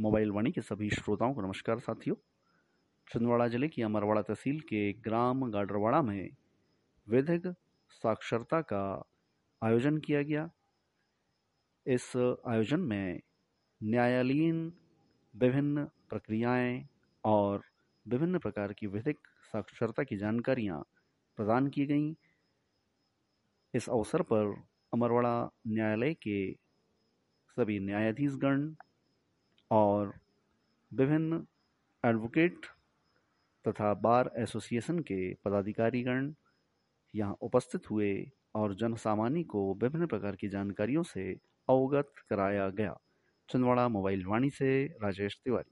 Mobile वाणी के सभी श्रोताओं को नमस्कार साथियों। छिंदवाड़ा जिले की अमरवाड़ा तहसील के ग्राम गाडरवाड़ा में विधिक साक्षरता का आयोजन किया गया। इस आयोजन में न्यायालयीन विभिन्न प्रक्रियाएं और विभिन्न प्रकार की विधिक साक्षरता की जानकारियां प्रदान की गईं। इस अवसर पर अमरवाड़ा न्यायालय के सभी न्यायाधीशगण और विभिन्न एडवोकेट तथा बार एसोसिएशन के पदाधिकारीगण यहाँ उपस्थित हुए और जनसामान्य को विभिन्न प्रकार की जानकारियों से अवगत कराया गया। छिंदवाड़ा मोबाइल वाणी से राजेश तिवारी।